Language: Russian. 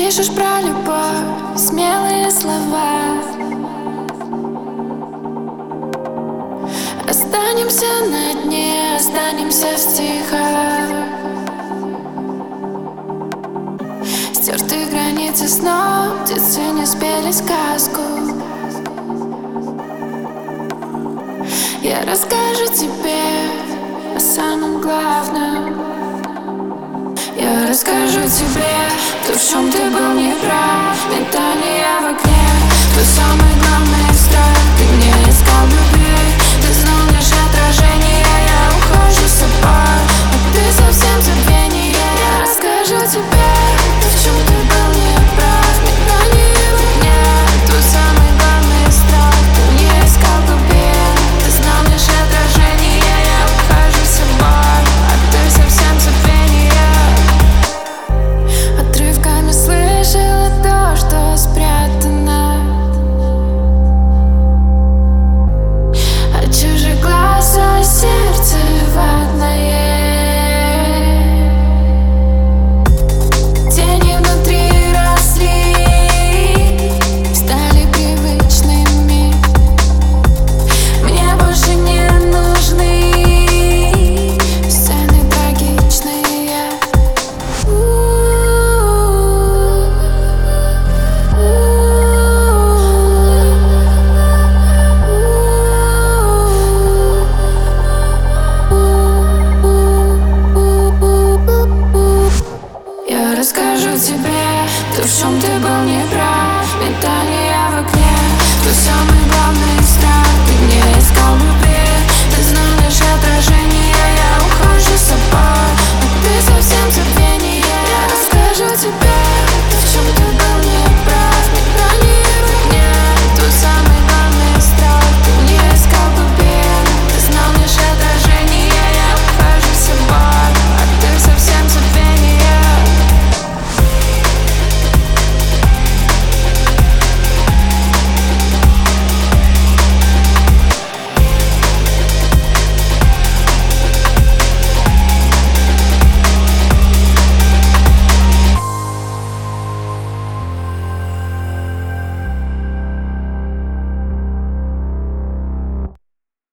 пишешь про любовь, смелые слова. Останемся на дне, останемся в стихах. Стертые границы снов, птицы не спели сказку. Я расскажу тебе о самом главном. Я расскажу тебе то, в чем ты был неправ. Метание в окне, твой самый главный страх. Ты не искал любви, ты знал лишь отражение. Я ухожу с собой, а ты совсем забвение. Я расскажу тебе то, в чем ты был неправ. Метание в окне, твой самый главный страх. Ты не искал любви, ты знал лишь отражение. Я ухожу с собой, а ты совсем забвение. Отрывками слышала то, что спрятано от чужих глаз, а сердце ватное. Тени внутри росли, стали привычными. Мне больше не нужны сцены трагичные. Я расскажу тебе то, в чем ты был неправ. Метание в окне, твой самый главный страх. Ты не искал любви, ты знал лишь отражение. Я ухожу с собой.